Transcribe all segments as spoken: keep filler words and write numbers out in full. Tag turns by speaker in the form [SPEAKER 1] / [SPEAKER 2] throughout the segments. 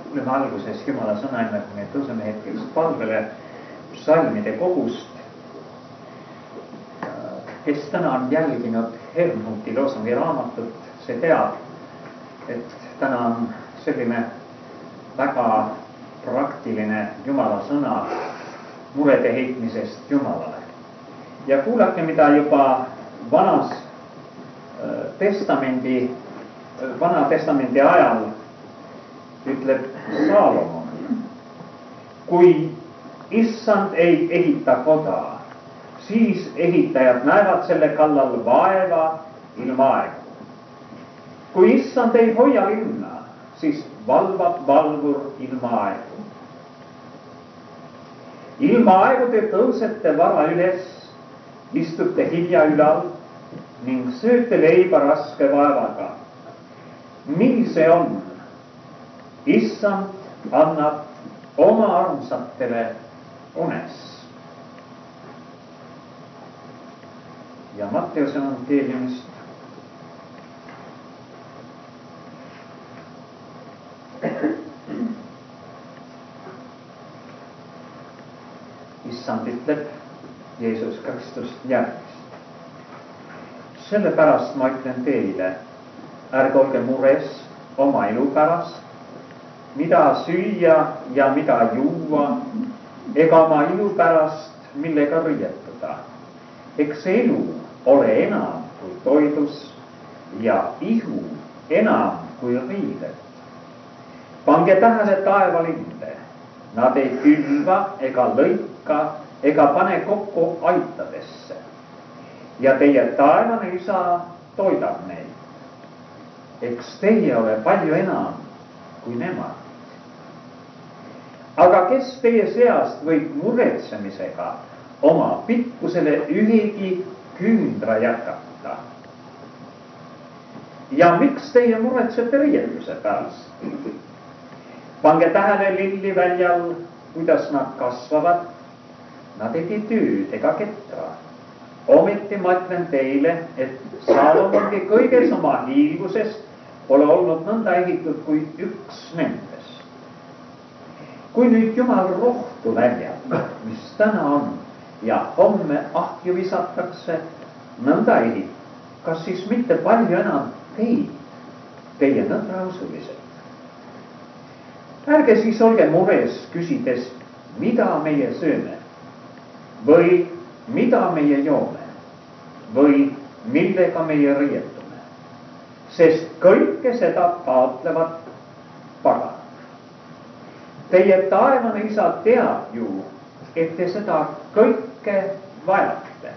[SPEAKER 1] kuuleme alguses Jumala sõna, enne kui me tõuseme hetkeks palvele psalmide kogust. Kes täna on jälginud Helmuti loosungi raamatut, see teab, et täna on selline väga praktiline Jumala sõna murede heitmisest Jumalale. Ja kuulake, mida juba vanas testamendi, vana testamendi ajal ütleb Saalomon. Kui issand ei ehita koda, siis ehitajad näevad selle kallal vaeva ilma aegu. Kui issand ei hoia linna, siis valvab valvur ilma aegu. Ilma aegu te tõusete vara üles, istute hilja ülal ning sööte leiba raske vaevaga. Nii see on. Issand annab oma armsatele unes. Ja Matteuse evangeeliumist issand ütleb Jeesus Kristus järgmist. Sellepärast ma ütlen teile, ärge olge mures oma elu pärast, mida süüa ja mida juua, ega oma ilu pärast, millega riietuda. Eks elu ole enam kui toidus ja ihu enam kui riided. Pange tähele taevalinde, nad ei külva ega lõika ega pane kokku aitadesse. Ja teie taevane isa toidab neid. Eks teie ole palju enam kui nemad. Aga kes teie seast võib muretsemisega oma pikkusele ühegi kündra jätkata? Ja miks teie muretsete riietuse pärast? Pange tähele lilli väljal, kuidas nad kasvavad. Nad ei tee tööd ega ketra. Ometi ma ütlen teile, et Saalomongi kõiges oma hiilguses pole olnud nõnda ehitud kui üks nendest. Kui nüüd Jumal rohtu väljab, mis täna on ja homme ahju visatakse, nõnda ehib, kas siis mitte palju enam teid, teie nõnda usulised? Ärge siis olge mures küsides, mida meie sööme või mida meie joome või millega meie riietume, sest kõike seda taotlevad paganad. Teie taevane isa teab ju, et te seda kõike vajate.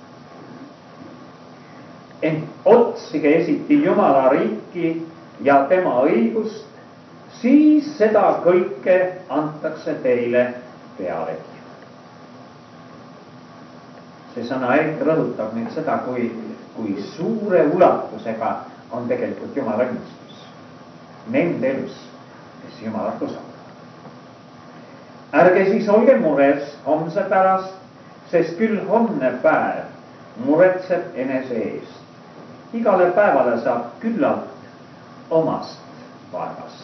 [SPEAKER 1] Ent otsige esiti Jumala riiki ja tema õigust, siis seda kõike antakse teile pealegi. See sõna eriti rõhutab nüüd seda, kui, kui suure ulatusega on tegelikult Jumala õnnistus nende elus, kes Jumalat usaldavad. Ärge siis olge mures homse pärast, sest küll homne päev muretseb enese eest. Igale päevale saab küllalt omast vaevast.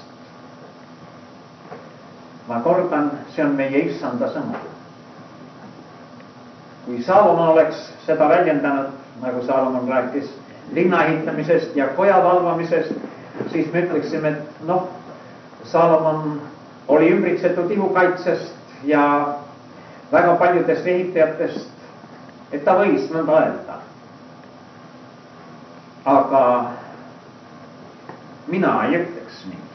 [SPEAKER 1] Ma kordan, see on meie issanda sõna. Kui Saalomon oleks seda väljendanud, nagu Saalomon rääkis linna ehitamisest ja koja valvamisest, siis me ütleksime, et noh, Saalomon oli ümbritsetud ihukaitsest ja väga paljudest ehitajatest, et ta võis nõnda öelda. Aga mina ei ütleks nii.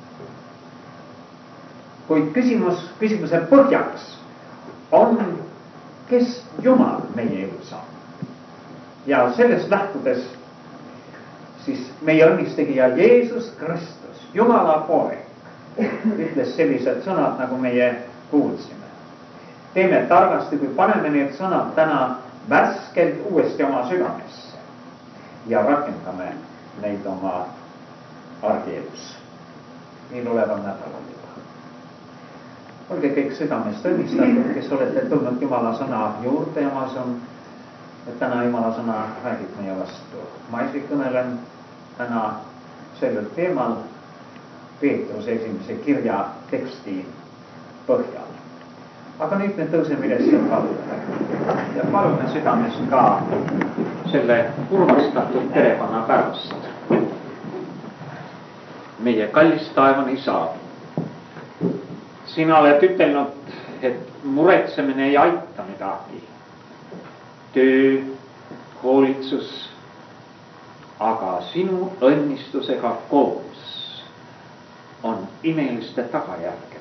[SPEAKER 1] Kuid küsimus, küsimuse põhjaks on, kes Jumal meie elus on. Ja sellest lähtudes siis meie õnnistegija Jeesus Kristus, Jumala poeg, ütles sellised sõnad, nagu meie kuulsime. Teeme targasti, kui paneme need sõnad täna värskelt uuesti oma südamesse ja rakendame neid oma argielus. Meil oleval nädalal juba. Olge kõik südamest õnnistatud, kes olete tulnud Jumala sõna juurde ja ma usun, et täna Jumala sõna räägib meie vastu. Ma ise kõnelen täna sellel teemal Peetruse esimese kirja tekstiin põhjal. Aga nüüd me tõuseme üles ja palume. Ja palume südames ka selle urmastatud perekonna pärast. Meie kallis taevane isa, sina oled ütelnud, et muretsemine ei aita midagi. Töö, hoolitsus, aga sinu õnnistusega koos on imeliste tagajärgedega.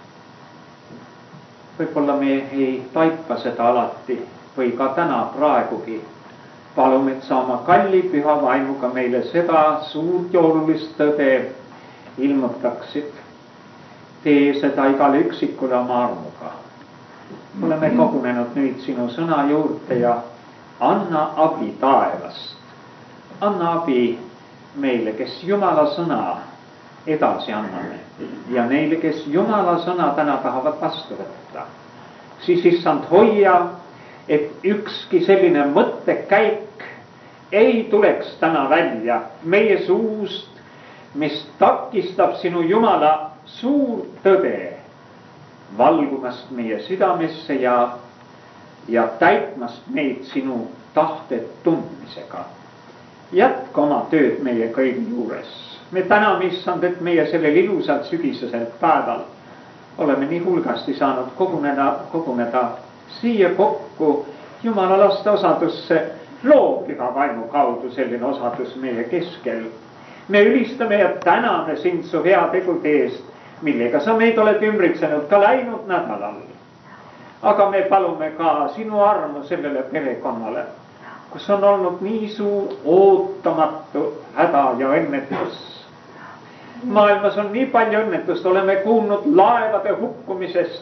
[SPEAKER 1] Võib-olla me ei taipa seda alati või ka täna praegugi. Palume, et sa oma kalli püha vaimuga meile seda suurt ja olulist tõde ilmutaksid. Tee seda igale üksikule oma armuga. Oleme kogunenud nüüd sinu sõna juurde ja anna abi taevast. Anna abi meile, kes Jumala sõna edasi anname ja neile, kes Jumala sõna täna tahavad vastu võtta. Siis issand hoia, et ükski selline mõttekäik ei tuleks täna välja meie suust, mis takistab sinu Jumala suur tõde valgumast meie südamesse ja, ja täitmast meid sinu tahte tundmisega. Jätka oma tööd meie kõigi juures. Me täname issand, et meie sellel ilusalt sügisesel päeval oleme nii hulgasti saanud koguneda, koguneda siia kokku Jumala laste osadusse loo püha vaimu kaudu selline osadus meie keskel. Me ülistame ja täname sind su heategude eest, millega sa meid oled ümbritsenud ka läinud nädalal. Aga me palume ka sinu armu sellele perekonnale, kus on olnud nii suur ootamatu häda ja õnnetus. Maailmas on nii palju õnnetust, oleme kuulnud laevade hukkumisest.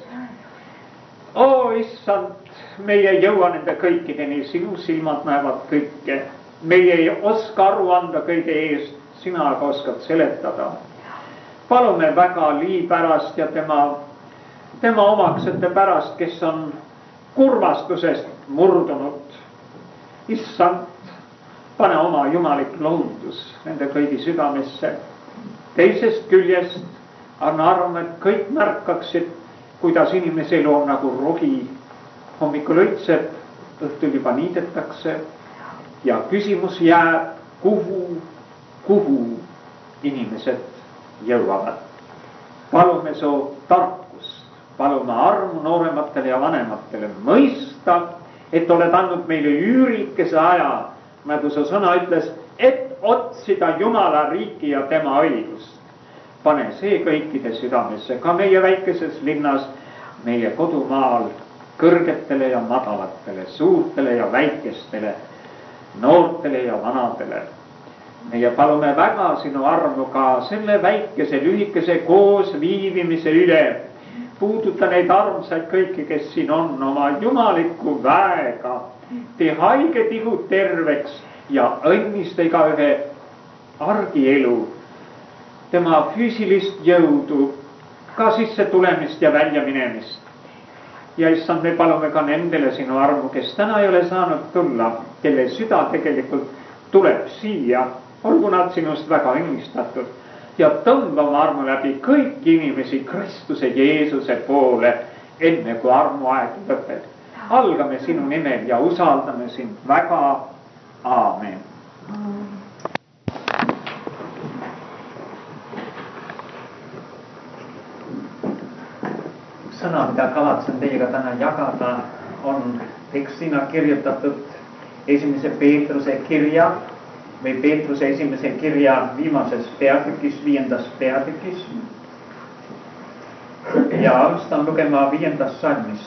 [SPEAKER 1] O issand, meie ei jõua nende kõikideni, sinu silmad näevad kõike. Meie ei oska aru anda kõige eest, sina aga oskad seletada. Palume väga Lii pärast ja tema, tema omaksete pärast, kes on kurvastusest murdunud. Issand, pane oma jumalik lohutus nende kõigi südamesse. Teisest küljest anna arm, et kõik märkaksid, kuidas inimese elu on nagu rogi. Hommikul õitseb, õhtul juba niidetakse ja küsimus jääb, kuhu, kuhu inimesed jõuavad. Palume su tarkust, palume armu noorematele ja vanematele mõista, et oled andnud meile üürikese aja, nagu su sõna ütles, et otsida Jumala riiki ja tema õigust. Pane see kõikide südamesse, ka meie väikeses linnas, meie kodumaal, kõrgetele ja madalatele, suurtele ja väikestele, noortele ja vanadele. Meie palume väga sinu armu ka selle väikese lühikese koos viibimise üle. Puuduta neid armsaid kõiki, kes siin on oma jumaliku väega. Tee haige tihu terveks ja õnnista iga ühe argielu, tema füüsilist jõudu, ka sisse tulemist ja välja minemist. Ja issand, me palume ka nendele sinu armu, kes täna ei ole saanud tulla, kelle süda tegelikult tuleb siia, olgu nad sinust väga õnnistatud ja tõmba oma armu läbi kõiki inimesi Kristuse Jeesuse poole, enne kui armuaeg lõpeb. Algame sinu nimel ja usaldame sind väga. Aamen. Sõna, mida kavatsen teiega täna jagada, on tekstina kirjutatud esimese Peetruse kirja või Peetruse esimese kirja viimases peatükis, viiendas peatükis. Ja alustan lugema viiendast salmist.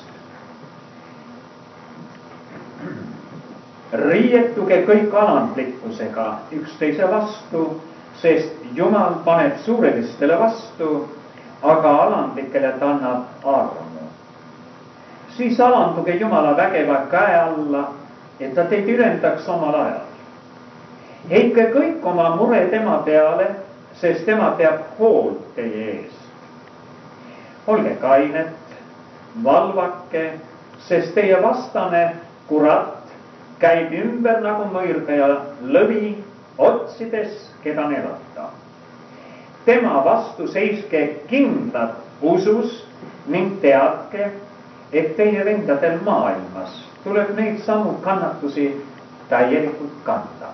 [SPEAKER 1] Riietuge kõik alandlikkusega üksteise vastu, sest Jumal paneb suurelistele vastu, aga alandlikele ta annab armu. Siis alanduge Jumala vägeva käe alla, et ta teid ülendaks omal ajal. Heitke kõik oma mure tema peale, sest tema peab hoolt teie eest. Olge kained, valvake, sest teie vastane kurat käib ümber nagu mõõrdaja lõvi, otsides, keda nelata. tema vastu seiske kindlad usus ning teadke, et teie vendadel maailmas tuleb neid samu kannatusi täielikult kanda.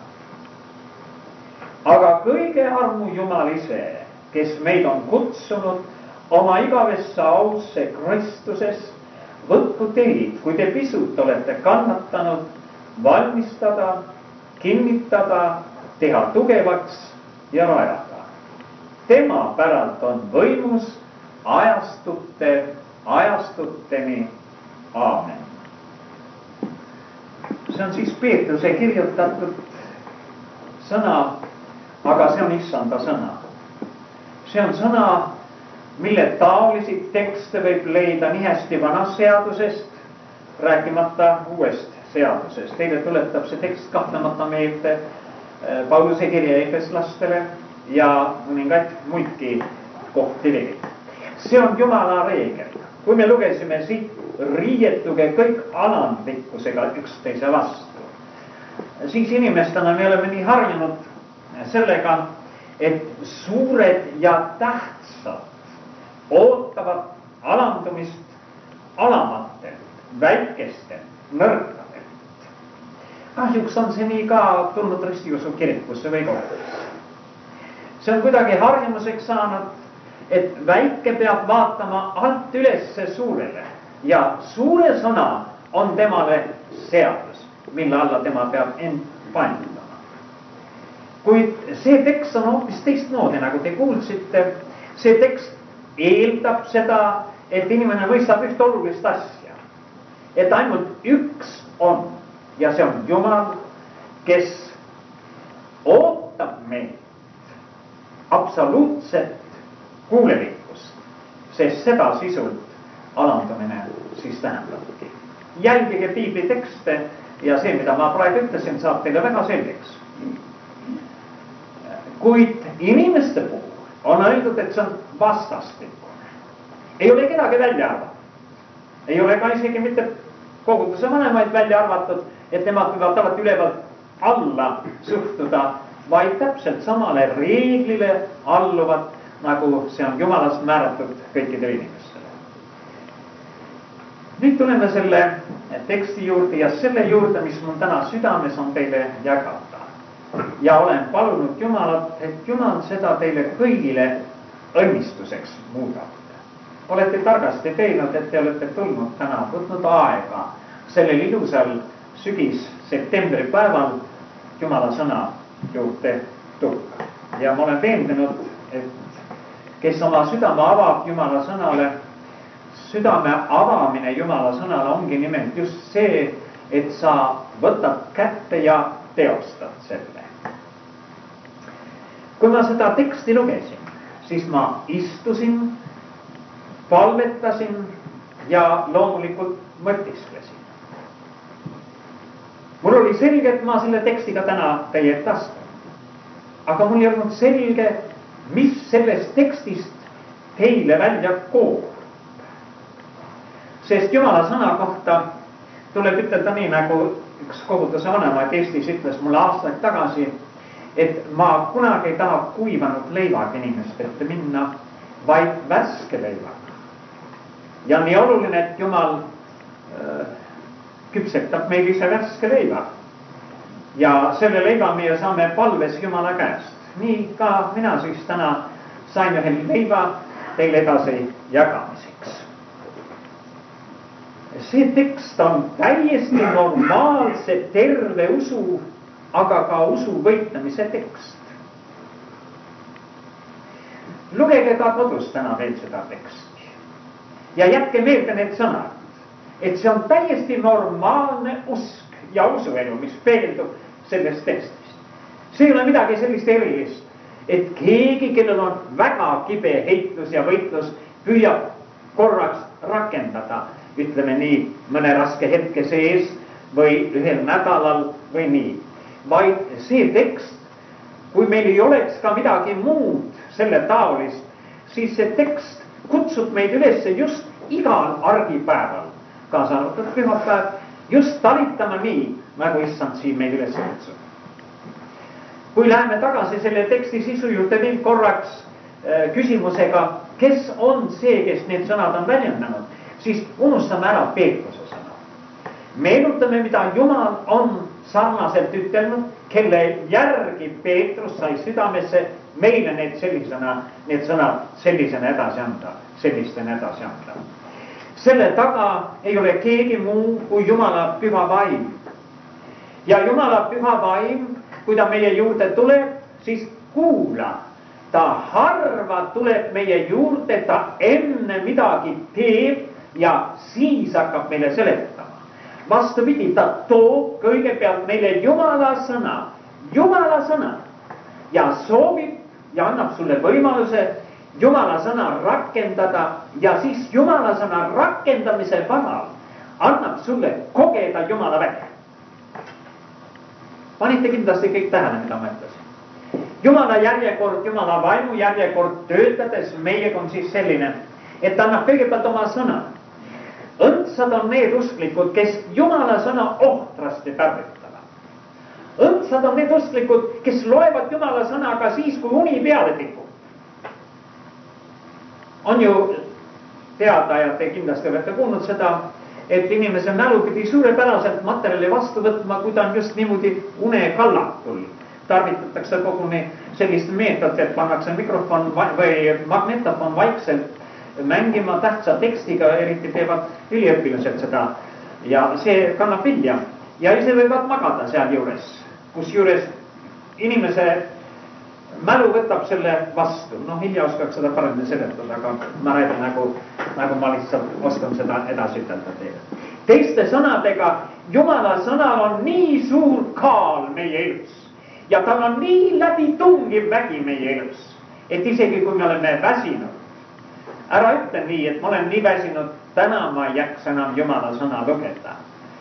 [SPEAKER 1] aga kõige armu Jumal ise, kes meid on kutsunud oma igavesse ausse Kristuses, võtku teid, kui te pisut olete kannatanud, valmistada, kinnitada, teha tugevaks ja rajada. tema päralt on võimus ajastute, ajastuteni. Aamen. see on siis Peetruse kirjutatud sõna, aga see on issanda sõna. see on sõna, mille taolisi tekste võib leida nii hästi vanast seadusest, rääkimata uuest seadusest. Teile tuletab see tekst kahtlemata meelde Pauluse kirja efeslastele ja mõningaid muidki kohti veel. see on Jumala reegel. kui me lugesime siit, riietuge kõik alandlikkusega üksteise vastu, siis inimestena me oleme nii harjunud sellega, et suured ja tähtsad ootavad alandumist alamatelt, väikestelt, nõrkadelt. kahjuks on see nii ka tulnud ristiusu kirikusse või kogudusse. see on kuidagi harjumuseks saanud, et väike peab vaatama alt ülesse suurele ja suure sõna on temale seadus, mille alla tema peab end paindama. kuid see tekst on hoopis teistmoodi, nagu te kuulsite. see tekst eeldab seda, et inimene mõistab üht olulist asja, et ainult üks on ja see on Jumal, kes ootab meid absoluutset kuulelikkust, sest seda sisult alandamine siis tähendabki. jälgige piibli tekste ja see, mida ma praegu ütlesin, saab teile väga selgeks. kuid inimeste puhul on öeldud, et see on vastastikune. ei ole kedagi välja arvatud. ei ole ka isegi mitte koguduse vanemaid välja arvatud, et nemad võivad alati ülevalt alla suhtuda, vaid täpselt samale reeglile alluvad, nagu see on Jumalast määratud kõikidele inimestele. nüüd tuleme selle teksti juurde ja selle juurde, mis mul täna südames on teile jagada. ja olen palunud Jumalat, et Jumal seda teile kõigile õnnistuseks muudab. olete targasti teinud, et te olete tulnud täna, võtnud aega sellel ilusal sügis septembri päeval Jumala sõna juurde tulla. ja ma olen veendunud, et kes oma südame avab Jumala sõnale, südame avamine Jumala sõnale ongi nimelt just see, et sa võtad kätte ja teostad selle. kui ma seda teksti lugesin, siis ma istusin, palvetasin ja loomulikult mõtisklesin. mul oli selge, et ma selle tekstiga täna teie ette astun. aga mul ei olnud selge, mis sellest tekstist teile välja koorub. sest Jumala sõna kohta tuleb ütelda nii, nagu üks koguduse vanemaid Eestis ütles mulle aastaid tagasi, et ma kunagi ei taha kuivanud leivaga inimeste ette minna, vaid värske leivaga. ja nii oluline, et Jumal äh, küpsetab meil ise värske leiva. ja selle leiva meie saame palves Jumala käest. nii ka mina siis täna sain ühe leiva teile edasi jagamiseks. see tekst on täiesti normaalse terve usu, aga ka usu võitlemise tekst. lugege ka kodus täna veel seda teksti ja jätke meelde need sõnad, et see on täiesti normaalne usk ja usuelu, mis peegeldub sellest tekstist. see ei ole midagi sellist erilist, et keegi, kellel on väga kibe heitlus ja võitlus, püüab korraks rakendada, ütleme nii, mõne raske hetke sees või ühel nädalal või nii. vaid see tekst, kui meil ei oleks ka midagi muud selle taolist, siis see tekst kutsub meid üles just igal argipäeval, kaasa arvatud pühapäev, just talitama nii, nagu issand siin meid üles kutsub. kui läheme tagasi selle teksti sisu juurde veel korraks, küsimusega, kes on see, kes need sõnad on väljendanud, siis unustame ära Peetruse sõna. Meenutame, mida Jumal on sarnaselt ütelnud, kelle järgi Peetrus sai südamesse meile need sellisena, need sõnad sellisena edasi anda, sellistena edasi anda. Selle taga ei ole keegi muu kui Jumala püha vaim. Ja Jumala püha vaim, kui ta meie juurde tuleb, siis kuula. Ta harva tuleb meie juurde, ta enne midagi teeb ja siis hakkab meile seletama. Vastupidi, ta toob kõigepealt meile Jumala sõna, Jumala sõna ja soovib ja annab sulle võimaluse Jumala sõna rakendada ja siis Jumala sõna rakendamise varal annab sulle kogeda Jumala väge. Panite kindlasti kõik tähele, mida ma ütlesin. Jumala järjekord, Jumala vaimu järjekord töötades meiega on siis selline, et ta annab kõigepealt oma sõna. Õndsad on need usklikud, kes Jumala sõna ohtrasti tarvitavad. Õndsad on need usklikud, kes loevad Jumala sõna ka siis, kui uni peale tikub. On ju teada ja te kindlasti olete kuulnud seda, et inimese mälu pidi suurepäraselt materjali vastu võtma, kui ta on just niimoodi une kallatul. Tarvitatakse koguni sellist meetodit, et pannakse mikrofon või magnetofon vaikselt mängima tähtsa tekstiga, eriti teevad üliõpilased seda ja see kannab vilja ja ise võivad magada seal juures, kus juures inimese mälu võtab selle vastu. Noh, hilja oskaks seda paremini seletada, aga ma räägin nagu, nagu ma lihtsalt oskan seda edasi ütelda teile. Teiste sõnadega, Jumala sõnal on nii suur kaal meie elus ja tal on nii läbi tungiv vägi meie elus, et isegi kui me oleme väsinud, ära ütle nii, et ma olen nii väsinud, täna ma ei jääks enam Jumala sõna lugeda.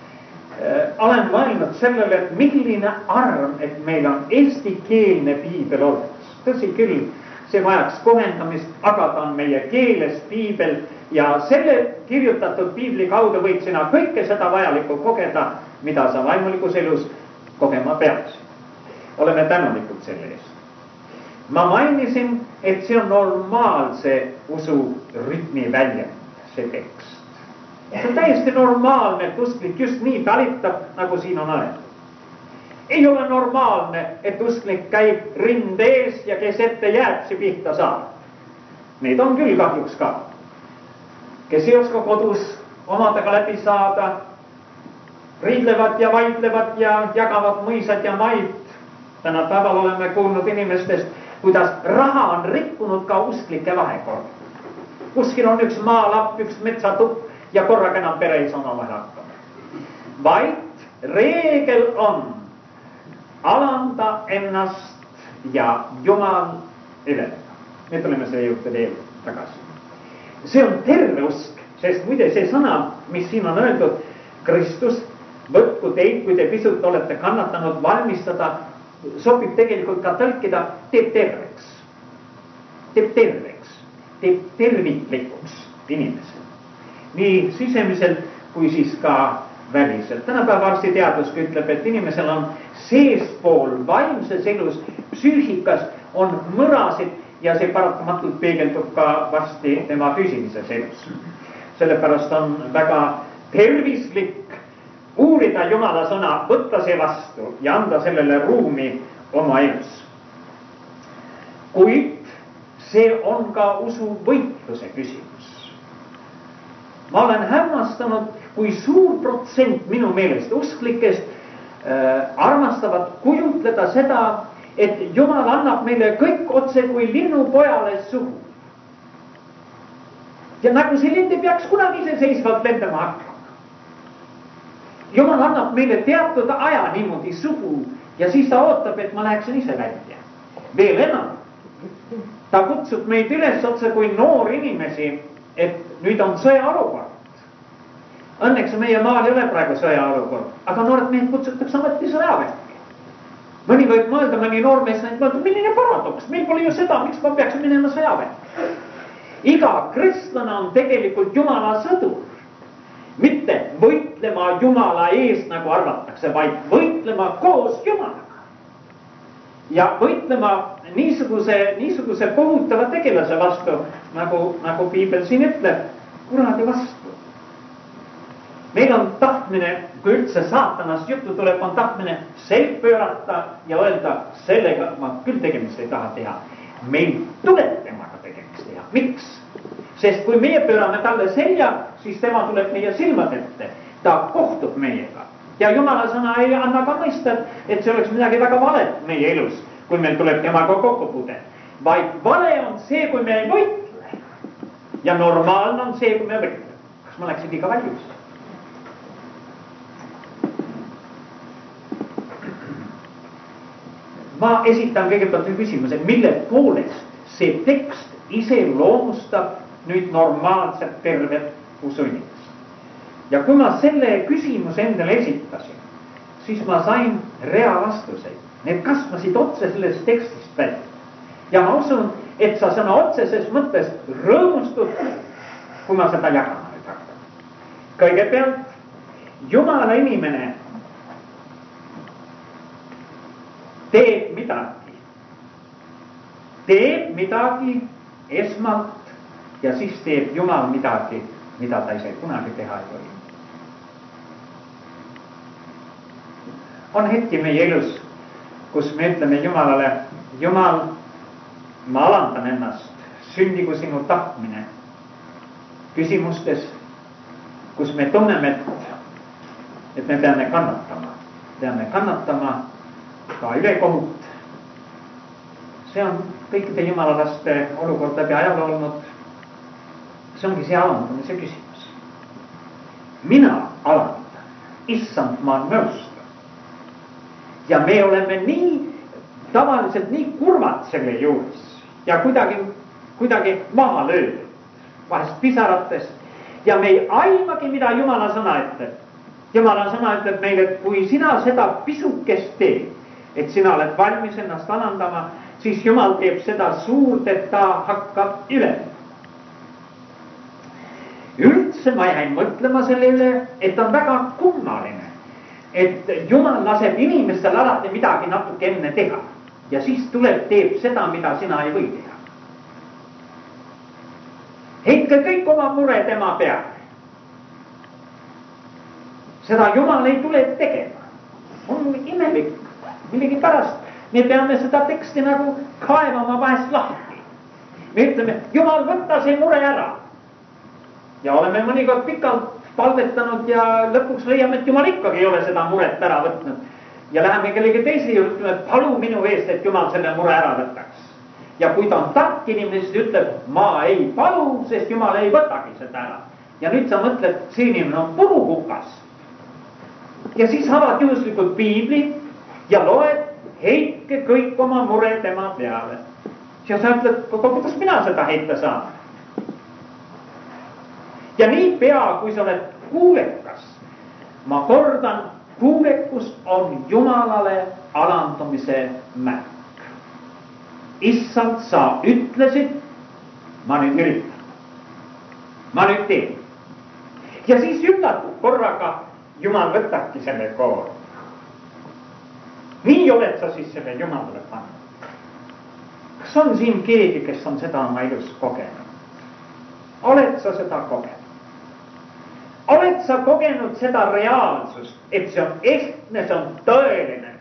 [SPEAKER 1] Olen mõelnud sellele, et milline arm, et meil on eestikeelne piibel olemas. Tõsi küll, see vajaks kohendamist, aga ta on meie keeles piibel ja selle kirjutatud piibli kaudu võid sina kõike seda vajalikku kogeda, mida sa vaimulikus elus kogema peaks. Oleme tänulikud selle eest. Ma mainisin, et see on normaalse usu rütmi väljend, see tekst. See on täiesti normaalne, et usklik just nii talitab, nagu siin on öeldud. Ei ole normaalne, et usklik käib rinde ees ja kes ette jääpsi pihta saab. Neid on küll kahjuks ka. Kes ei oska kodus omadega läbi saada, riidlevad ja vaidlevad ja jagavad mõisad ja maid. Tänapäeval oleme kuulnud inimestest, kuidas raha on rikkunud ka usklike vahekord. Kuskil on üks maalapp, üks metsatupp ja korraga enam pere ei saa omavahel hakkama. Vaid reegel on alanda ennast ja Jumal üleneda. Nüüd oleme selle juurde veel tagasi. See on terve usk, sest muide see sõna, mis siin on öeldud, Kristus, võtku teid, kui te pisut olete kannatanud valmistada, sobib tegelikult ka tõlkida, teeb terveks. Teeb terveks, teeb tervitlikuks inimesel. Nii sisemiselt kui siis ka väliselt. Tänapäeva arstiteadus ütleb, et inimesel on seespool vaimses elus, psüühikas on mõrasid ja see paratamatult peegeldub ka varsti tema füüsilises elus. Sellepärast on väga tervislik uurida Jumala sõna, võtta see vastu ja anda sellele ruumi oma elus. Kuid see on ka usu võitluse küsimus. Ma olen hämmastanud, kui suur protsent minu meelest usklikest äh, armastavad kujutleda seda, et Jumal annab meile kõik otse kui linnupojale suhu. Ja nagu see lind ei peaks kunagi iseseisvalt lendama hakkama. Jumal annab meile teatud aja niimoodi suhu ja siis ta ootab, et ma läheksin ise välja. Veel enam, ta kutsub meid üles otse kui noor inimesi, et nüüd on sõjaolukord. Õnneks meie maal ei ole praegu sõjaolukord, aga noored mehed kutsutakse ameti sõjaväkke. Mõni võib mõelda, mõni noormees näid mõelda, milline paradoks, meil pole ju seda, miks ma peaks minema sõjaväkke. Iga kristlane on tegelikult Jumala sõdur. Mitte võitlema Jumala eest, nagu arvatakse, vaid võitlema koos Jumalaga. ja võitlema niisuguse, niisuguse kohutava tegelase vastu, nagu, nagu piibel siin ütleb, kuradi vastu. meil on tahtmine, kui üldse saatanast juttu tuleb, on tahtmine selg pöörata ja öelda, sellega ma küll tegemist ei taha teha. meil tuleb temaga tegemist teha. Miks? Sest kui meie pöörame talle selja, siis tema tuleb meie silmad ette. Ta kohtub meiega. Ja Jumala sõna ei anna ka mõista, et see oleks midagi väga valet meie elus, kui meil tuleb temaga kokkupuude. Vaid vale on see, kui me ei võitle. Ja normaalne on see, kui me võitle. Kas ma läksin liiga valjus? Ma esitan kõigepealt nüüd küsimuse, mille poolest see tekst ise loomustab nüüd normaalselt tervet usuinimest. Ja kui ma selle küsimuse endale esitasin, siis ma sain rea vastuseid. Need kasvasid otse sellest tekstist välja. Ja ma usun, et sa sõna otseses mõttes rõõmustud, kui ma seda jagama nüüd hakkan. Kõigepealt, Jumala inimene teeb midagi. Teeb midagi esmalt ja siis teeb Jumal midagi, mida ta ise kunagi teha ei või. On hetki meie elus, kus me ütleme Jumalale, Jumal, ma alandan ennast, sündigu sinu tahtmine küsimustes, kus me tunneme, et me peame kannatama. Peame kannatama ka ülekohut. See on kõikide jumalalaste olukord läbi ajaloo olnud. See ongi see alandamise küsimus. Mina alandan, issand, ma nõustan. Ja me oleme nii, tavaliselt nii kurvad selle juures ja kuidagi, kuidagi maha löödud, vahest pisaratest. Ja me ei aimagi, mida Jumala sõna ütleb. Jumala sõna ütleb meile, et kui sina seda pisukest teed, et sina oled valmis ennast alandama, siis Jumal teeb seda suurt, et ta hakkab üle. Üldse ma jäin mõtlema selle üle, et on väga kummaline, et Jumal laseb inimestel alati midagi natuke enne teha ja siis tuleb, teeb seda, mida sina ei või teha. Heitke kõik oma mure tema peale. Seda Jumal ei tule tegema. On imelik. Millegi pärast me peame seda teksti nagu kaevama vahest lahti. Me ütleme, Jumal, võtta see mure ära. Ja oleme mõnikord pikalt palvetanud ja lõpuks leiame, et Jumal ikkagi ei ole seda muret ära võtnud. Ja läheme kellegi teise ja ütleme, palu minu eest, et Jumal selle mure ära võtaks. Ja kui ta on tark inimene, siis ütleb, ma ei palu, sest Jumal ei võtagi seda ära. Ja nüüd sa mõtled, see inimene on purukukas. Ja siis avad juhuslikult piibli ja loed, heitke kõik oma mure tema peale. Ja sa ütled, kuidas mina seda heita saan? Ja nii pea, kui sa oled kuulekas, ma kordan, kuulekus on Jumalale alandumise märk. Issand, sa ütlesid, ma nüüd üritan. Ma nüüd teen. Ja siis üllatud korraga Jumal võtabki selle koor. Nii oled sa siis selle Jumalale pannud. Kas on siin keegi, kes on seda oma elus kogenud? Oled sa seda kogenud? Oled sa kogenud seda reaalsust, et see on ehtne, see on tõeline?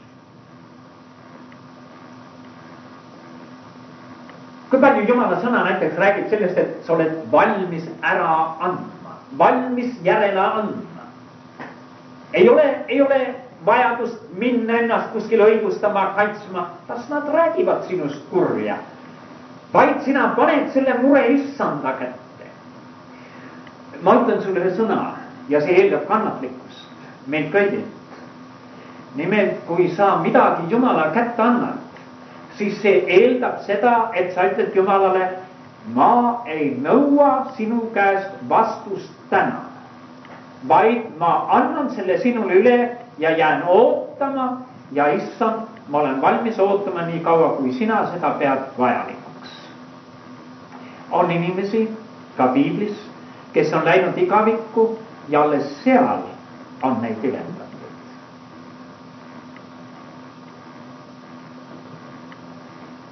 [SPEAKER 1] Kui palju Jumala sõna näiteks räägib sellest, et sa oled valmis ära andma, valmis järele andma. Ei ole, ei ole vajadust minna ennast kuskil õigustama, kaitsma, kas nad räägivad sinust kurja, vaid sina paned selle mure issanda kätte. Ma ütlen sulle ühe sõna ja see eeldab kannatlikkust meil kõigilt. Nimelt, kui sa midagi Jumala kätte annad, siis see eeldab seda, et sa ütled Jumalale, ma ei nõua sinu käest vastust täna, vaid ma annan selle sinule üle ja jään ootama ja issand, ma olen valmis ootama nii kaua, kui sina seda pead vajalikuks. On inimesi ka piiblis, kes on läinud igavikku ja alles seal on neid ülendatud.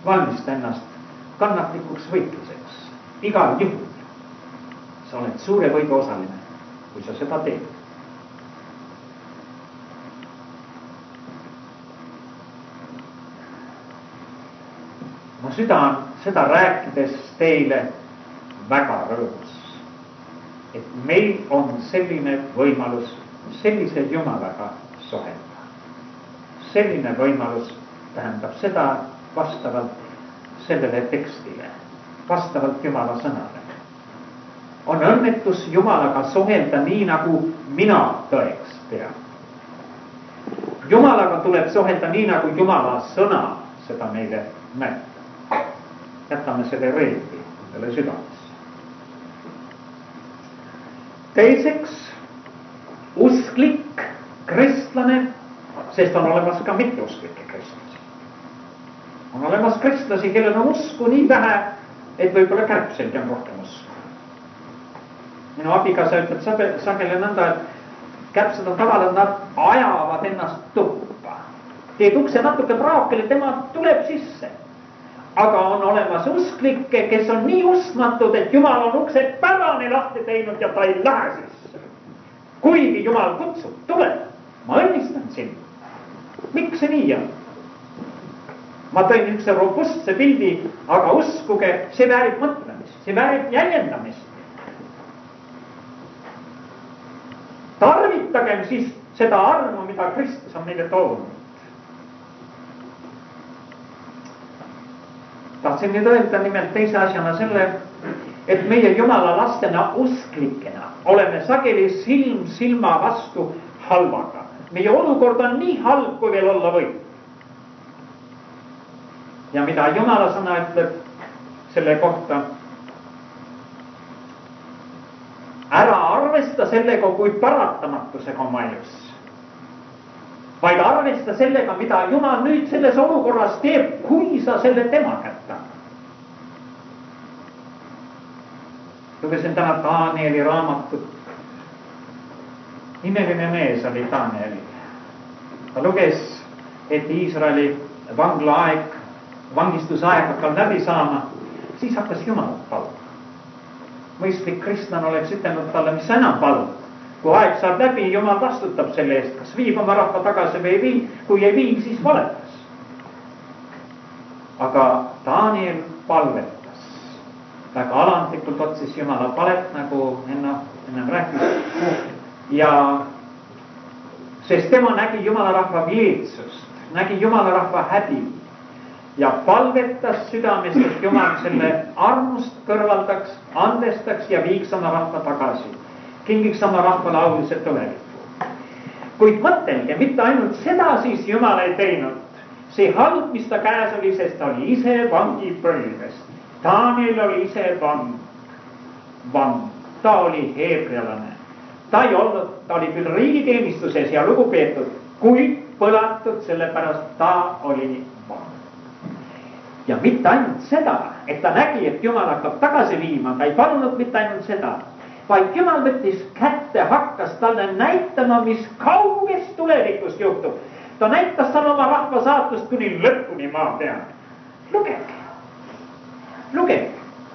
[SPEAKER 1] valmista ennast kannatlikuks võitluseks. Igal juhul sa oled suure võidu osaline, kui sa seda teed. Ma süda on seda rääkides teile väga rõõmus, et meil on selline võimalus sellise Jumalaga suhelda. Selline võimalus tähendab seda vastavalt sellele tekstile, vastavalt Jumala sõnale. On õnnetus Jumalaga suhelda nii, nagu mina tõeks pean. Jumalaga tuleb suhelda nii, nagu Jumala sõna seda meile näitab. Jätame selle reegli endale südamesse. Teiseks, usklik kristlane, sest on olemas ka mitteusklikke kristlasi. On olemas kristlasi, kellel on usku nii vähe, et võib-olla kärbselgi on rohkem usku. Minu abikaasa ütleb sageli nõnda, et kärbsed on tavale, nad ajavad ennast tuppa. Teed ukse natuke praakele, tema tuleb sisse. Aga on olemas usklikke, kes on nii uskmatud, et Jumal on ukse pärane lahti teinud ja ta ei lähe sisse. Kuigi Jumal kutsub, tule, ma õnnistan sind. Miks see nii on? Ma tõin üks robustse pildi, aga uskuge, see väärib mõtlemist, see väärib jäljendamist. Tarvitagem siis seda armu, mida Kristus on meile toonud. Tahtsin nüüd öelda nimelt teise asjana selle, et meie Jumala lastena usklikena oleme sageli silm silma vastu halvaga. Meie olukord on nii halb, kui veel olla võib. Ja mida Jumala sõna ütleb selle kohta? Ära arvesta sellega kui paratamatusega oma elus, vaid arvesta sellega, mida Jumal nüüd selles olukorras teeb, kui sa selle tema kätte. Lugesin täna Danieli raamatut. Imeline mees oli Danieli. Ta luges, et Iisraeli vanglaaeg, vangistusaeg hakkab läbi saama, siis hakkas Jumalat paluma. Mõistlik kristlane oleks ütelnud talle, mis sa enam palud. Kui aeg saab läbi, Jumal vastutab selle eest, kas viib oma rahva tagasi või ei vii. Kui ei vii, siis valetas. Aga Daniel palvetas. Väga alandlikult otsis Jumala palet, nagu enne, enne rääkis. Ja sest tema nägi Jumala rahva vietsust, nägi Jumala rahva häbi ja palvetas südamest, et Jumal selle armust kõrvaldaks, andestaks ja viiks oma rahva tagasi. Kingiks oma rahvale aulise tulevikku. Kuid mõtelge, mitte ainult seda siis Jumal ei teinud. See halb, mis ta käes oli, sest ta oli ise vangi põlves. Daniel oli ise vang. Vang. Ta oli heebrealane. Ta ei olnud, ta oli küll riigiteenistuses ja lugupeetud, kuid põlatud sellepärast ta oli vang. Ja mitte ainult seda, et ta nägi, et Jumal hakkab tagasi viima, ta ei palunud mitte ainult seda, vaid Jumal võttis kätte, hakkas talle näitama, mis kauges tulevikus juhtub. Ta näitas talle oma rahva saatust kuni lõpuni maa peal. Lugege, lugege.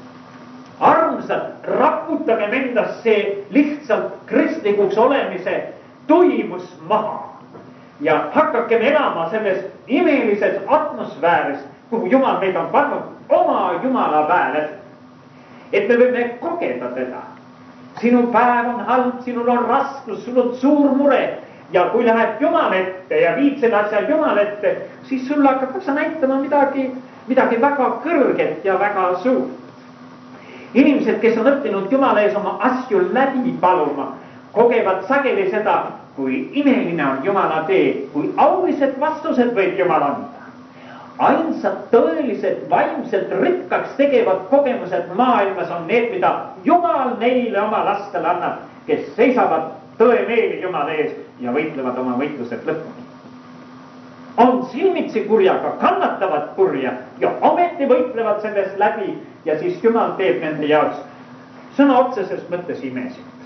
[SPEAKER 1] Armsad, raputagem endast see lihtsalt kristlikuks olemise tuimus maha. Ja hakakem elama selles imelises atmosfääris, kuhu Jumal meid on pannud oma Jumala väele. Et me võime kogeda teda. Sinu päev on halb, sinul on raskus, sul on suur mure. Ja kui lähed Jumal ette ja viid selle asja Jumal ette, siis sul hakatakse näitama midagi, midagi väga kõrget ja väga suurt. Inimesed, kes on õppinud Jumala ees oma asju läbi paluma, kogevad sageli seda, kui imeline on Jumala tee, kui aulised vastused võib Jumal anda. Ainsad tõelised vaimselt rikkaks tegevad kogemused maailmas on need, mida Jumal neile oma lastele annab, kes seisavad tõemeeli Jumala ees ja võitlevad oma võitlused lõpuni. On silmitsi kurjaga, kannatavad kurja ja ometi võitlevad sellest läbi ja siis Jumal teeb nende jaoks sõna otseses mõttes imesid.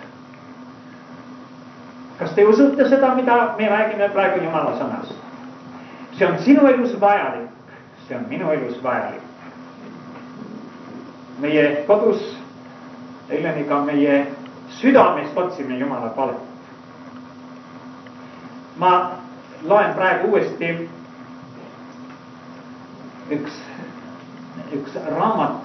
[SPEAKER 1] Kas te usute seda, mida me räägime praegu Jumala sõnast? See on sinu elus vajalik. see on minu elus vajalik. meie kodus, õieni ka meie südamest otsime Jumala palet. ma loen praegu uuesti üks, üks raamat.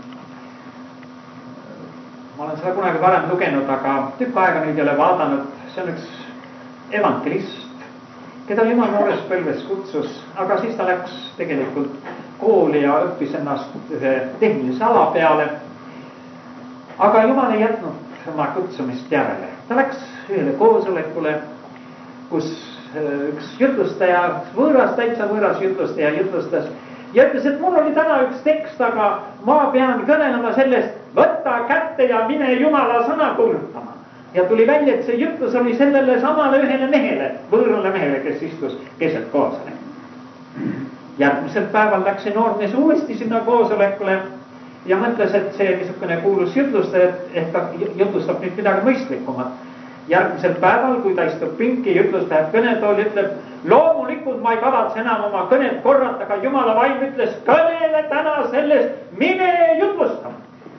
[SPEAKER 1] ma olen seda kunagi varem lugenud, aga tükk aega nüüd ei ole vaadanud. see on üks evangelist, keda Jumal noores põlves kutsus, aga siis ta läks tegelikult kooli ja õppis ennast ühe tehnilise ala peale. aga Jumal ei jätnud oma kutsumist järele. ta läks ühele koosolekule, kus üks jutlustaja, võõras, täitsa võõras jutlustaja jutlustas ja ütles, et mul oli täna üks tekst, aga ma pean kõnelema sellest, võta kätte ja mine Jumala sõna kuulutama. ja tuli välja, et see jutlus oli sellele samale ühele mehele, võõrale mehele, kes istus keset koosolekut. järgmisel päeval läks see noormees uuesti sinna koosolekule ja mõtles, et see niisugune kuulus jutlustaja, et ta jutlustab nüüd midagi mõistlikumat. järgmisel päeval, kui ta istub pinki, jutlustaja kõnetool, ütleb, loomulikult ma ei kavatse enam oma kõnet korrata, aga Jumala vaim ütles, kõnele täna sellest, mine jutlustama.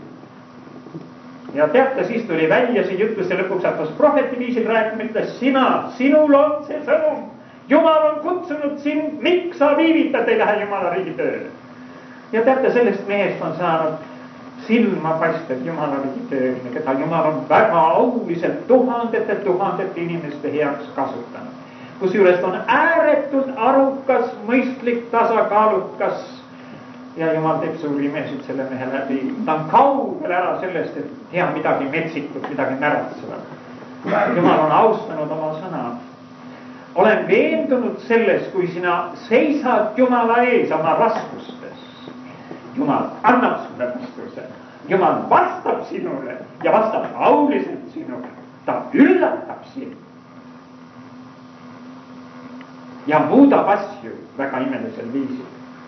[SPEAKER 1] ja teate, siis tuli välja see jutlus ja lõpuks hakkas prohveti viisil rääkima, ütles, sina, sinul on see sõnum. Jumal on kutsunud sind, miks sa viivitad, ei lähe Jumala riigi tööle. ja teate, sellest mehest on saanud silmapaistev Jumala riigi tööline, keda Jumal on väga auliselt tuhandete, tuhandete inimeste heaks kasutanud. kusjuures on ääretult arukas, mõistlik, tasakaalukas ja Jumal teeb suuri imesid selle mehe läbi. ta on kaugel ära sellest, et hea midagi metsikut, midagi märatsevat. Jumal on austanud oma sõna. olen veendunud selles, kui sina seisad Jumala ees oma raskustes, Jumal annab sulle vastuse. Jumal vastab sinule ja vastab auliselt sinule. ta üllatab sind ja muudab asju väga imelisel viisil.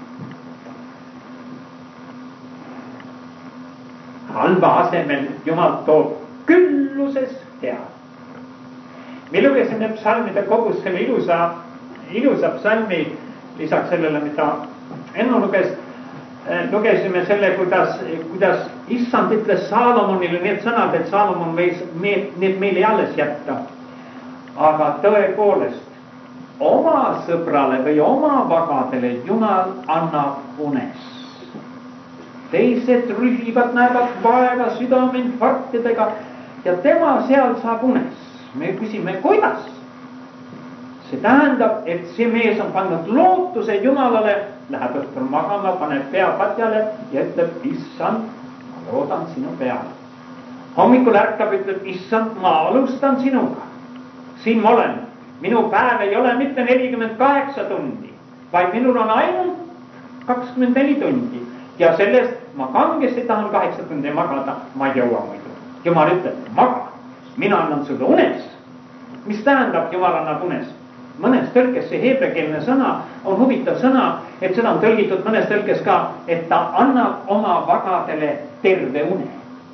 [SPEAKER 1] halva asemel Jumal toob külluses head. me lugesime psalmide kogus selle ilusa, ilusa psalmi lisaks sellele, mida Enno luges. lugesime selle, kuidas, kuidas issand ütles Saalomonile need sõnad, et Saalomon võis need meile alles jätta. aga tõepoolest oma sõbrale või oma vagadele Jumal annab unes. teised rühivad, näevad vaeva südameinfarktidega ja tema seal saab unes. me küsime, kuidas? see tähendab, et see mees on pannud lootuse Jumalale, läheb õhtul magama, paneb pea patjale ja ütleb, issand, ma loodan sinu peale. hommikul ärkab, ütleb, issand, ma alustan sinuga. siin ma olen. minu päev ei ole mitte nelikümmend kaheksa tundi, vaid minul on ainult kakskümmend neli tundi ja sellest ma kangesti tahan kaheksa tundi magada, ma ei jõua muidu. Jumal ütleb, maga, mina annan sulle unes. mis tähendab, Jumal annab unes? mõnes tõlkes see heebrekeelne sõna on huvitav sõna, et seda on tõlgitud mõnes tõlkes ka, et ta annab oma vagadele terve une.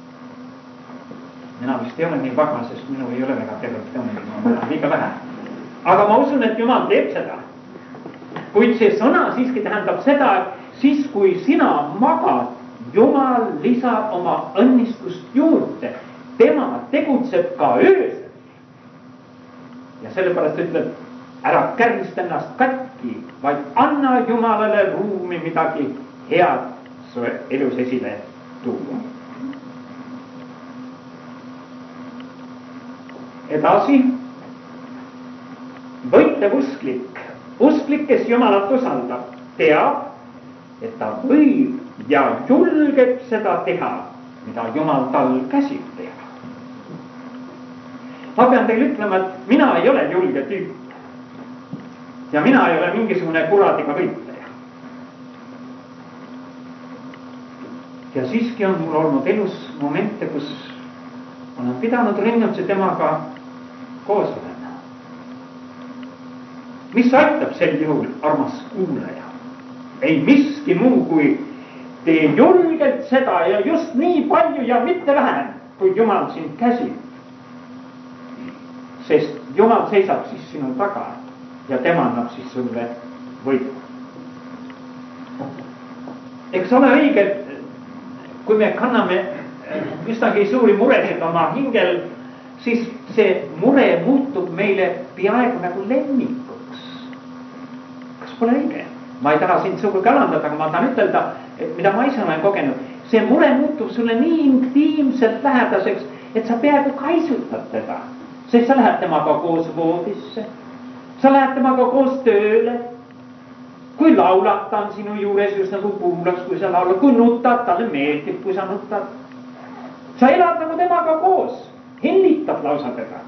[SPEAKER 1] mina vist ei ole nii vaga, sest minul ei ole väga tervet une, ma olen liiga vähe. aga ma usun, et Jumal teeb seda. kuid see sõna siiski tähendab seda, et siis kui sina magad, Jumal lisab oma õnnistust juurde. tema tegutseb ka öösel. ja sellepärast ütleb, ära kärrista ennast katki, vaid anna Jumalale ruumi midagi head su elus esile tuua. edasi, võitlev usklik, usklik, kes Jumalat usaldab, teab, et ta võib ja julgeb seda teha, mida Jumal tal käsib teha. ma pean teile ütlema, et mina ei ole julge tüüp. ja mina ei ole mingisugune kuradiga võitleja. ja siiski on mul olnud elus momente, kus olen pidanud rinnutsi temaga koos olema. mis aitab sel juhul, armas kuulaja? ei miski muu kui tee julgelt seda ja just nii palju ja mitte vähem, kui Jumal sind käsib. sest Jumal seisab siis sinu taga ja tema annab siis sulle võidu. eks ole õige, kui me kanname üsnagi suuri muresid oma hingel, siis see mure muutub meile peaaegu nagu lemmikuks. Kas pole õige? Ma ei taha sind sugugi alandada, aga ma tahan ütelda, mida ma ise olen kogenud. See mure muutub sulle nii intiimselt lähedaseks, et sa peaaegu kaisutad teda. Sest sa lähed temaga koos voodisse, sa lähed temaga koos tööle. Kui laulad, ta on sinu juures just nagu kuulaks, kui sa laulad, kui nutad, talle meeldib, kui sa nutad. Sa elad nagu temaga koos, hellitad lausa teda.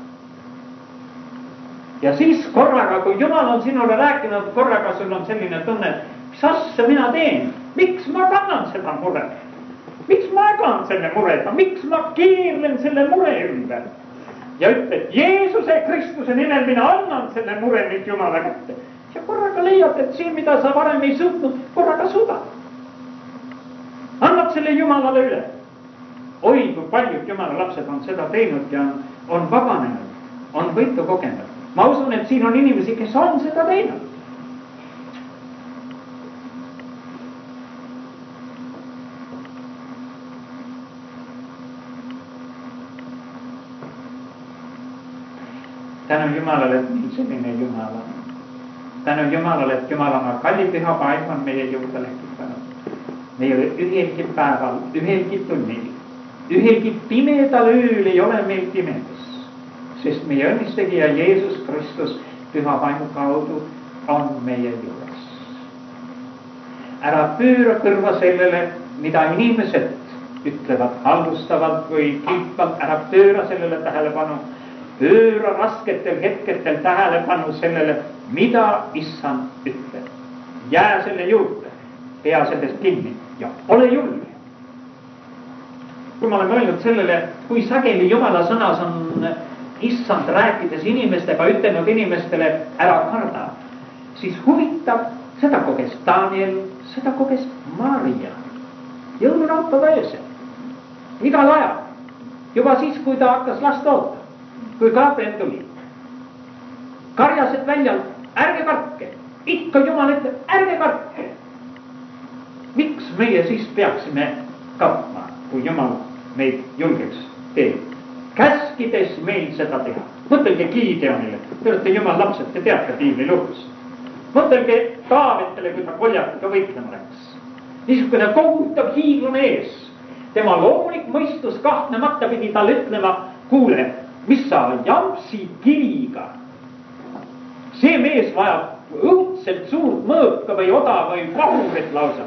[SPEAKER 1] Ja siis korraga, kui Jumal on sinule rääkinud, korraga sul on selline tunne, mis asja mina teen, miks ma kannan seda mure, miks ma ägan selle murega, miks ma keerlen selle mure ümber ja ütled, Jeesuse Kristuse nimel mina annan selle mure nüüd Jumala kätte. Ja korraga leiad, et siin, mida sa varem ei suutnud, korraga suudad. Annab selle Jumalale üle. Oi, kui paljud Jumala lapsed on seda teinud ja on vabanenud, on võitu kogenud. Ma usun, et siin on inimesi, kes on seda teinud. Tänu Jumalale, et meil selline Jumal on. Tänu Jumalale, et Jumal oma kalli püha paim on meie juurde läkitanud. Me ei ole ühelgi päeval, ühelgi tunnil, ühelgi pimedal ööl ei ole meil pimedus. Sest meie õnnistegija Jeesus Kristus püha paimu kaudu on meie juures. Ära pööra kõrva sellele, mida inimesed ütlevad halvustavalt või kilpalt, ära pööra sellele tähelepanu. Pööra rasketel hetketel tähelepanu sellele, mida Issand ütleb. Jää selle juurde, pea sellest kinni ja ole julge. Kui ma olen mõelnud sellele, kui sageli Jumala sõnas on Issand rääkides inimestega, ütelnud inimestele ära karda, siis huvitav, seda koges Daniel, seda koges Maria. Jõulurautava öösel, igal ajal, juba siis, kui ta hakkas last oota. Kui Gabriel tuli, karjased väljal, ärge kartke, ikka Jumal ütleb, ärge kartke. Miks meie siis peaksime kartma, kui Jumal meid julgeks teeb, käskides meil seda teha? Mõtelge Gideonile, te olete Jumal lapsed, te teate piibli lugus. Mõtelge Taavetele, kui ta koljatiga võitlema läks. Niisugune kohutav hiiglune ees, tema loomulik mõistus kahtlemata pidi tal ütlema, kuule, mis sa jampsi kiviga. See mees vajab õudselt suurt mõõka või oda või vahurit lausa.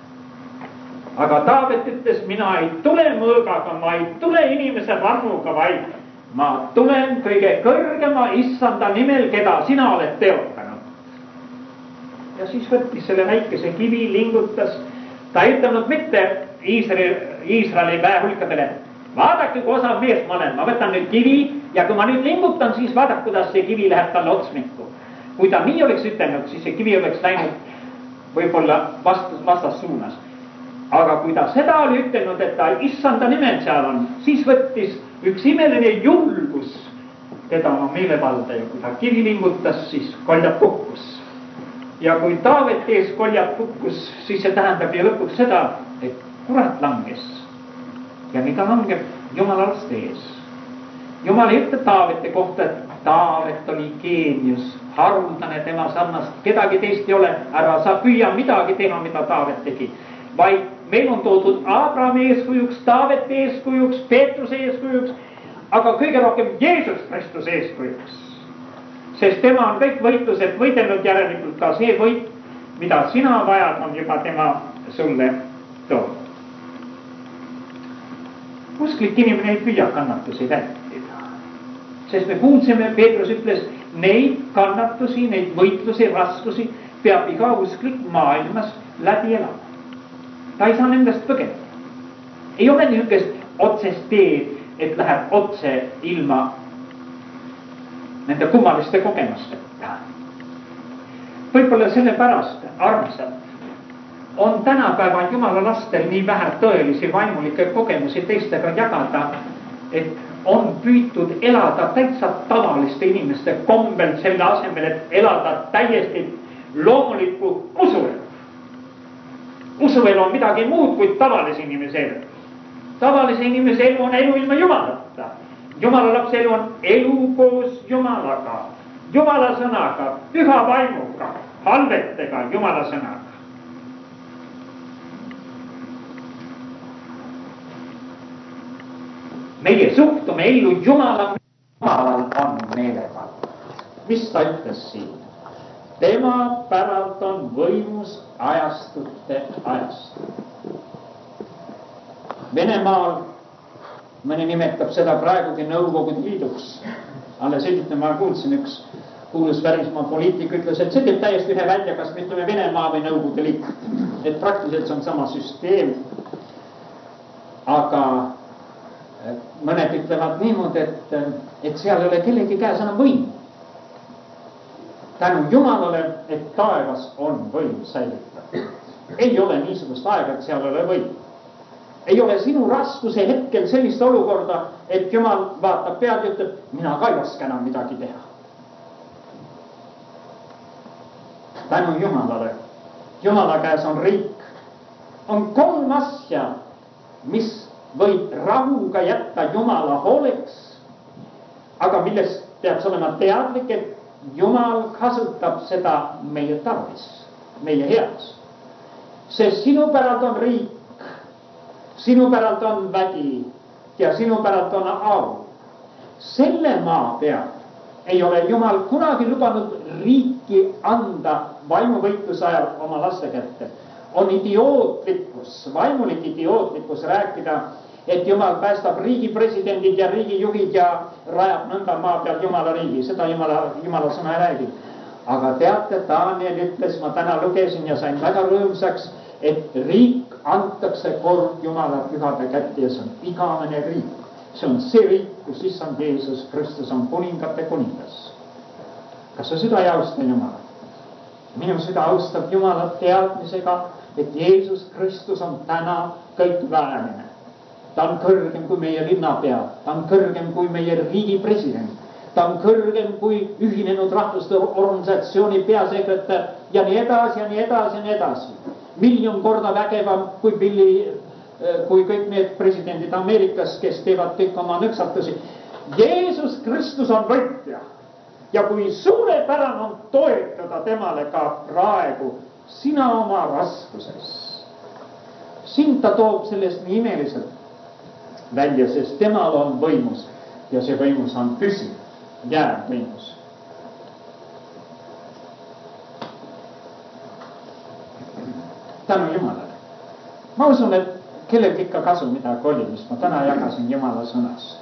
[SPEAKER 1] Aga Taavet ütles, mina ei tule mõõgaga, ma ei tule inimese rannuga, vaid ma tulen kõige kõrgema Issanda nimel, keda sina oled teotanud. Ja siis võttis selle väikese kivi, lingutas. Ta ei ütelnud mitte Iisraeli, Iisraeli väehulkadele, vaadake, kui osav mees ma olen, ma võtan nüüd kivi ja kui ma nüüd lingutan, siis vaadake, kuidas see kivi läheb talle otsmikku. Kui ta nii oleks ütelnud, siis see kivi oleks läinud võib-olla vastas, vastas suunas. Aga kui ta seda oli ütelnud, et ta Issanda nimel seal on, siis võttis üks imeline julgus teda oma meelevalda ja kui ta kivi lingutas, siis koljad kukkus. Ja kui Taavet ees koljad kukkus, siis see tähendab ju lõpuks seda, et kurat langes. Ja mida langeb Jumala laste ees. Jumal ei ütle Taavete kohta, et Taavet oli geenius, haruldane, tema sarnast, kedagi teist ei ole, ära sa püüa midagi teha, mida Taavet tegi. Vaid meil on toodud Abrahami eeskujuks, Taavete eeskujuks, Peetruse eeskujuks, aga kõige rohkem Jeesus Kristus eeskujuks. Sest tema on kõik võitlused võidelnud, järelikult ka see võit, mida sina vajad, on juba tema sulle toodud. Usklik inimene ei püüa kannatusi vältida. Sest me kuulsime, Peetrus ütles, neid kannatusi, neid võitlusi, raskusi peab iga usklik maailmas läbi elama. Ta ei saa nendest põgeneda. Ei ole niisugust otsest teed, et läheb otse ilma nende kummaliste kogemusteta. Võib-olla sellepärast, armsad, on tänapäeva Jumala lastel nii vähe tõelisi vaimulikke kogemusi teistega jagada, et on püütud elada täitsa tavaliste inimeste kombel selle asemel, et elada täiesti loomuliku usu. usuelu on midagi muud kui tavalise inimese elu. Tavalise inimese elu on elu ilma Jumalata. Jumala lapse elu on elu koos Jumalaga, Jumala sõnaga, püha vaimuga, halvetega Jumala sõnaga. Meie suhtume ellu Jumala, Jumalal on meelevald. Mis ta ütles siin? Tema päralt on võimus ajastute ajastu. Venemaal mõni nimetab seda praegugi Nõukogude Liiduks. Alles hiljuti ma kuulsin, üks kuulus välismaa poliitik ütles, et see teeb täiesti ühe välja, kas me ütleme Venemaa või Nõukogude Liit. Et praktiliselt see on sama süsteem. Aga mõned ütlevad niimoodi, et, et seal ei ole kellegi käes enam võim. Tänu Jumalale, et taevas on võim säilitada. Ei ole niisugust aega, et seal ei ole võim. Ei ole sinu raskuse hetkel sellist olukorda, et Jumal vaatab pead ja ütleb, mina ka ei oska enam midagi teha. Tänu Jumalale. Jumala käes on riik. On kolm asja, mis võib rahuga jätta Jumala hooleks, aga millest peaks olema teadlik, et Jumal kasutab seda meie tarvis, meie heas. Sest sinu päralt on riik, sinu päralt on vägi ja sinu päralt on au. Selle maa peal ei ole Jumal kunagi lubanud riiki anda vaimuvõitluse ajal oma laste kätte. On idiootlikkus, vaimulik idiootlikkus rääkida, et Jumal päästab riigi presidendid ja riigi juhid ja rajab nõnda maa peal Jumala riigi. Seda Jumala, Jumala sõna ei räägi. Aga teate, Daniel ütles, ma täna lugesin ja sain väga rõõmsaks, et riik antakse kord Jumala pühade kätte ja see on igavene riik. See on see riik, kus issand Jeesus Kristus on kuningate kuningas. Kas sa süda ei austa Jumala? Minu süda austab Jumala teadmisega, et Jeesus Kristus on täna kõik väärine. Ta on kõrgem kui meie linnapea, ta on kõrgem kui meie riigi president, ta on kõrgem kui ühinenud rahvuste organisatsiooni peasekretär ja nii edasi ja nii edasi ja nii edasi. Miljon korda vägevam kui Billy, kui kõik need presidendid Ameerikas, kes teevad kõik oma nõksatusi. Jeesus Kristus on võitja ja kui suurepärane on toetada temale ka praegu sina oma raskuses. Sind ta toob sellest nii imeliselt välja, sest temal on võimus ja see võimus on püsiv, jääv võimus. Tänu Jumalale. Ma usun, et kellelgi ikka kasu midagi oli, mis ma täna jagasin Jumala sõnast.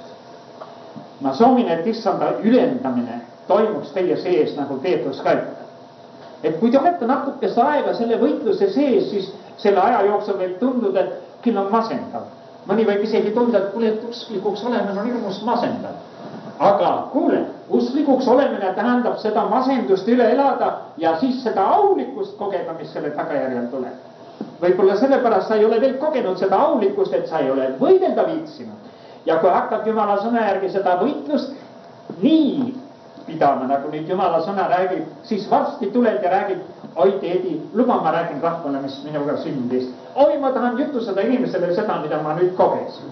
[SPEAKER 1] Ma soovin, et issanda ülendamine toimuks teie sees nagu Peetrus ka ütleb. Et kui te olete natukese aega selle võitluse sees, siis selle aja jooksul võib tunduda, et küll on masendav. Mõni võib isegi tunda, et kuule, et usklikuks olemine on hirmust masendav. Aga kuule, usklikuks olemine tähendab seda masendust üle elada ja siis seda aulikkust kogeda, mis selle tagajärjel tuleb. Võib-olla sellepärast sa ei ole veel kogenud seda aulikkust, et sa ei ole võidelda viitsinud. Ja kui hakkad Jumala sõna järgi seda võitlust nii pidama, nagu nüüd Jumala sõna räägib, siis varsti tuled ja räägid, oi teedi, luba ma räägin rahvale, mis minuga sündis. Oi, ma tahan jutustada inimesele seda, mida ma nüüd kogesin.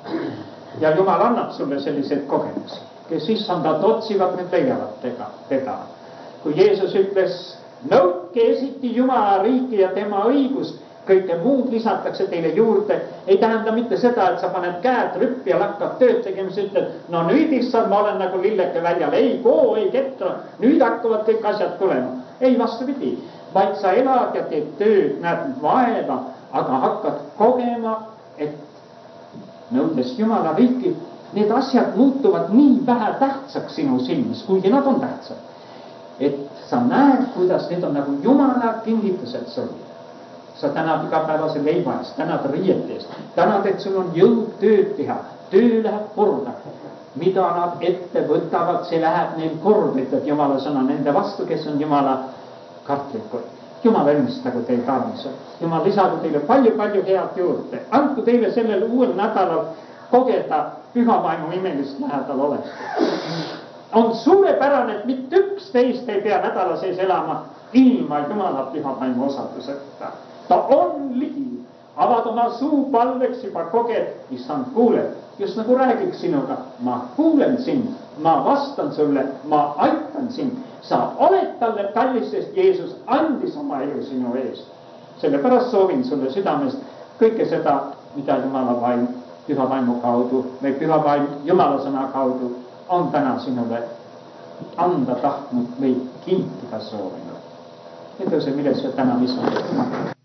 [SPEAKER 1] Ja Jumal annab sulle sellised kogemusi, kes issandad otsivad, need leiavad teda. Kui Jeesus ütles, nõudke esiti Jumala riiki ja tema õigust, kõike muud lisatakse teile juurde, ei tähenda mitte seda, et sa paned käed rüppi ja lakkad tööd tegema, sa ütled, no nüüd issand, ma olen nagu lilleke väljal, ei koo, ei ketra, nüüd hakkavad kõik asjad tulema. Ei vastupidi, vaid sa elad ja teed tööd, näed vaeva, aga hakkad kogema, et nõudes Jumala riiki, need asjad muutuvad nii vähe tähtsaks sinu silmis, kuigi nad on tähtsad. Et sa näed, kuidas need on nagu Jumala kingitused sul. Sa tänad igapäevase leiva eest, tänad riiete eest, tänad, et sul on jõud tööd teha, töö läheb korda. Mida nad ette võtavad, see läheb neil kord, ütleb Jumala sõna nende vastu, kes on Jumala kartlikud. Jumal õnnistagu teil tarvis. Jumal lisagu teile palju-palju head juurde. Andku teile sellel uuel nädalal kogeda pühavaimu imelist lähedal olekut. On suurepärane, et mitte üks teist ei pea nädala sees elama ilma Jumala pühavaimu osaduseta.
[SPEAKER 2] ta on ligi. Avad oma suu palveks juba koged, issand kuuleb, just nagu räägiks sinuga, ma kuulen sind, ma vastan sulle, ma aitan sind. Sa oled talle kallis, sest Jeesus andis oma elu sinu eest. Sellepärast soovin sulle südamest kõike seda, mida Jumala vaim, püha vaimu kaudu või püha vaim Jumala sõna kaudu on täna sinule anda tahtnud või kinkida soovinud. Ja tõuseme üles ja täna, mis on